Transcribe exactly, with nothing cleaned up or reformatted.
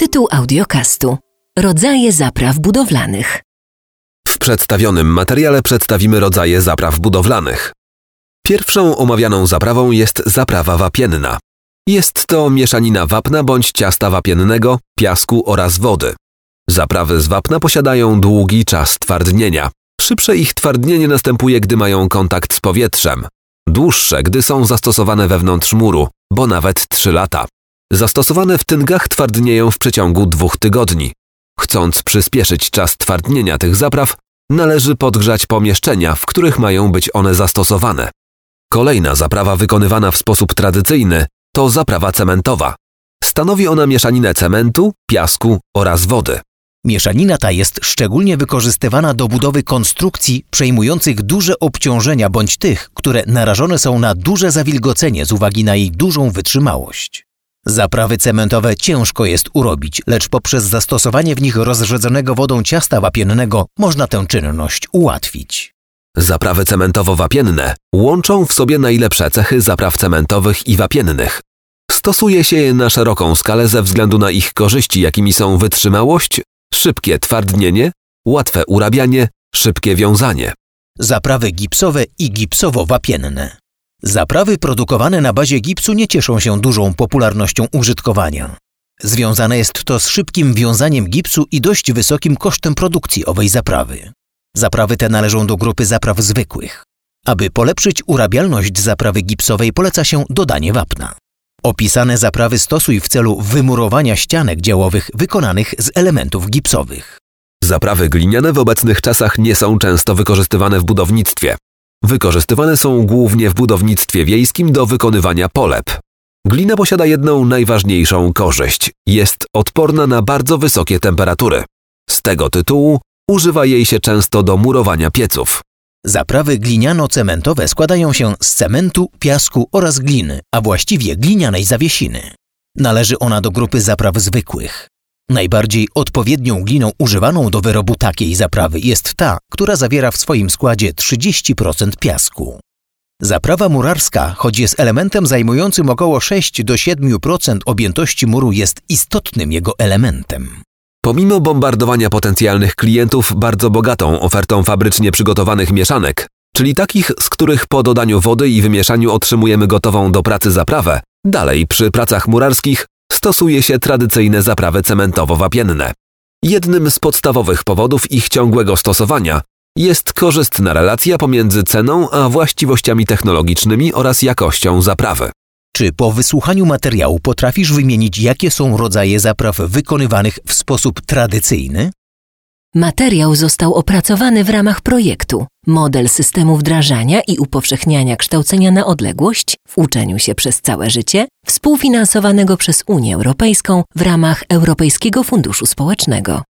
Tytuł audiocastu: Rodzaje zapraw budowlanych. W przedstawionym materiale przedstawimy rodzaje zapraw budowlanych. Pierwszą omawianą zaprawą jest zaprawa wapienna. Jest to mieszanina wapna bądź ciasta wapiennego, piasku oraz wody. Zaprawy z wapna posiadają długi czas twardnienia. Szybsze ich twardnienie następuje, gdy mają kontakt z powietrzem. Dłuższe, gdy są zastosowane wewnątrz muru, bo nawet trzy lata. Zastosowane w tyngach twardnieją w przeciągu dwóch tygodni. Chcąc przyspieszyć czas twardnienia tych zapraw, należy podgrzać pomieszczenia, w których mają być one zastosowane. Kolejna zaprawa wykonywana w sposób tradycyjny to zaprawa cementowa. Stanowi ona mieszaninę cementu, piasku oraz wody. Mieszanina ta jest szczególnie wykorzystywana do budowy konstrukcji przejmujących duże obciążenia bądź tych, które narażone są na duże zawilgocenie z uwagi na jej dużą wytrzymałość. Zaprawy cementowe ciężko jest urobić, lecz poprzez zastosowanie w nich rozrzedzonego wodą ciasta wapiennego można tę czynność ułatwić. Zaprawy cementowo-wapienne łączą w sobie najlepsze cechy zapraw cementowych i wapiennych. Stosuje się je na szeroką skalę ze względu na ich korzyści, jakimi są wytrzymałość, szybkie twardnienie, łatwe urabianie, szybkie wiązanie. Zaprawy gipsowe i gipsowo-wapienne. Zaprawy produkowane na bazie gipsu nie cieszą się dużą popularnością użytkowania. Związane jest to z szybkim wiązaniem gipsu i dość wysokim kosztem produkcji owej zaprawy. Zaprawy te należą do grupy zapraw zwykłych. Aby polepszyć urabialność zaprawy gipsowej, poleca się dodanie wapna. Opisane zaprawy stosuj w celu wymurowania ścianek działowych wykonanych z elementów gipsowych. Zaprawy gliniane w obecnych czasach nie są często wykorzystywane w budownictwie. Wykorzystywane są głównie w budownictwie wiejskim do wykonywania polep. Glina posiada jedną najważniejszą korzyść. Jest odporna na bardzo wysokie temperatury. Z tego tytułu używa jej się często do murowania pieców. Zaprawy gliniano-cementowe składają się z cementu, piasku oraz gliny, a właściwie glinianej zawiesiny. Należy ona do grupy zapraw zwykłych. Najbardziej odpowiednią gliną używaną do wyrobu takiej zaprawy jest ta, która zawiera w swoim składzie trzydzieści procent piasku. Zaprawa murarska, choć jest elementem zajmującym około sześć do siedmiu procent objętości muru, jest istotnym jego elementem. Pomimo bombardowania potencjalnych klientów bardzo bogatą ofertą fabrycznie przygotowanych mieszanek, czyli takich, z których po dodaniu wody i wymieszaniu otrzymujemy gotową do pracy zaprawę, dalej przy pracach murarskich stosuje się tradycyjne zaprawy cementowo-wapienne. Jednym z podstawowych powodów ich ciągłego stosowania jest korzystna relacja pomiędzy ceną a właściwościami technologicznymi oraz jakością zaprawy. Czy po wysłuchaniu materiału potrafisz wymienić, jakie są rodzaje zapraw wykonywanych w sposób tradycyjny? Materiał został opracowany w ramach projektu Model systemu wdrażania i upowszechniania kształcenia na odległość w uczeniu się przez całe życie, współfinansowanego przez Unię Europejską w ramach Europejskiego Funduszu Społecznego.